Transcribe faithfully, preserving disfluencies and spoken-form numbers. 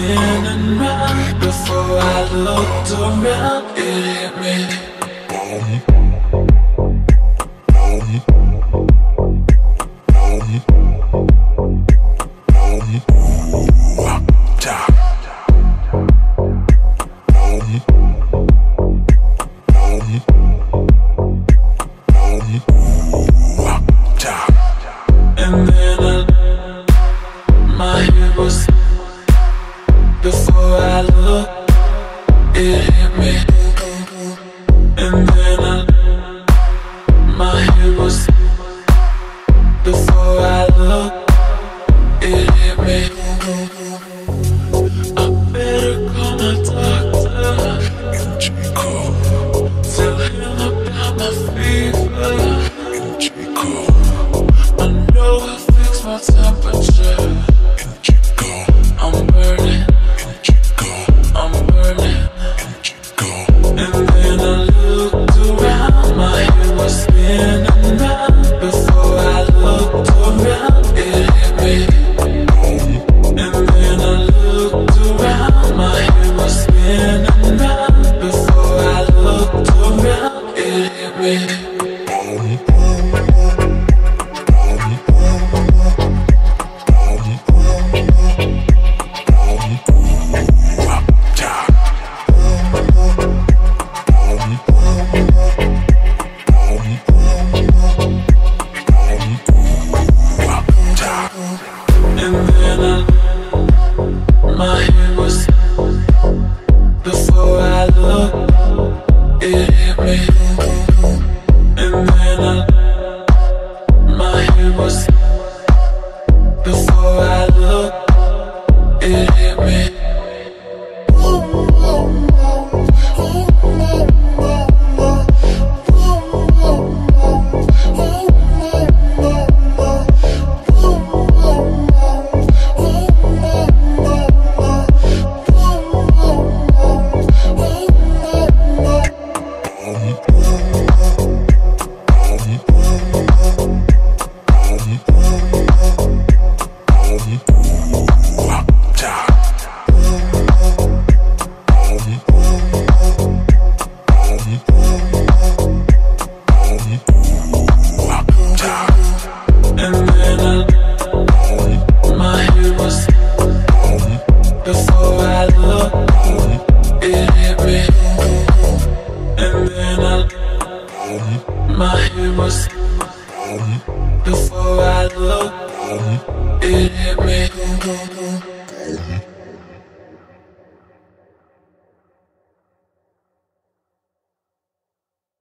spinning round. Before I looked around, it hit me. And then I, my head was, before I looked, it hit me. And then I, my head was, before I looked, it hit me. I better call my doctor, tell him about my fever. I know I'll fix my temperature. I'm burning, I'm burning. And then I looked around, my head was spinning round. Before I looked around, it hit me. And then I looked around, my head was spinning round. Before I looked around, it hit me. And then I, my head was, before I looked, it hit me. And then I, my head was, before I looked, it hit me. And then I, my head was, before I looked, it hit me. And then I, my head was, before I looked, it hit me.